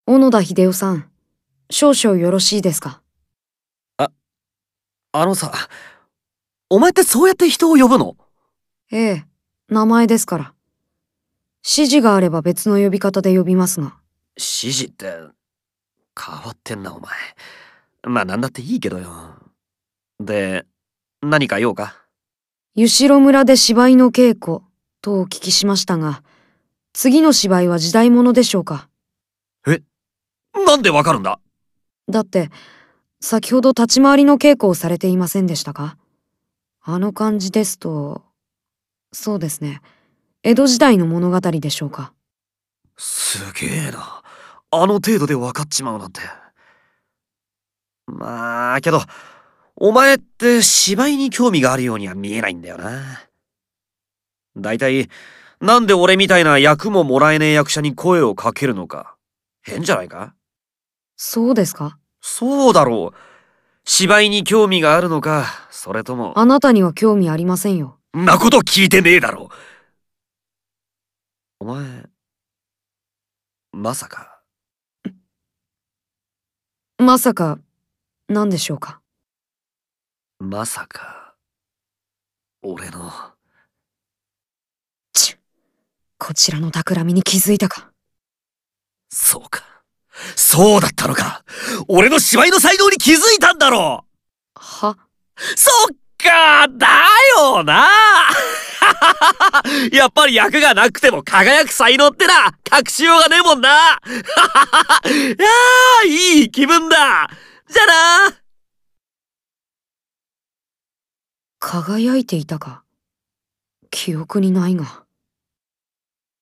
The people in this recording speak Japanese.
小野田秀夫さん、少々よろしいですか？ あのさ、お前ってそうやって人を呼ぶの？ ええ、名前ですから。指示があれば別の呼び方で呼びますが。 指示って変わってんなお前。まあなんだっていいけどよ。で、何か用か？ 湯代村で芝居の稽古とお聞きしましたが、次の芝居は時代物でしょうか？ え、なんでわかるんだ？ だって、先ほど立ち回りの稽古をされていませんでしたか？あの感じですと、そうですね、江戸時代の物語でしょうか？ すげえな。あの程度でわかっちまうなんて。まあけど、お前って芝居に興味があるようには見えないんだよな。だいたい、なんで俺みたいな役ももらえねえ役者に声をかけるのか、変じゃないか？ そうですか？ そうだろう。芝居に興味があるのか、それとも。 あなたには興味ありませんよ。 んなこと聞いてねえだろ。お前、まさか。 まさか、何でしょうか？ まさか、俺の。 こちらの企みに気づいたか？ そうか。そうだったのか。俺の芝居の才能に気づいたんだろう。 は？ そっか、だよな。やっぱり役がなくても輝く才能ってな、隠しようがねえもんな。いやー、いい気分だ。じゃあな。 輝いていたか？記憶にないが。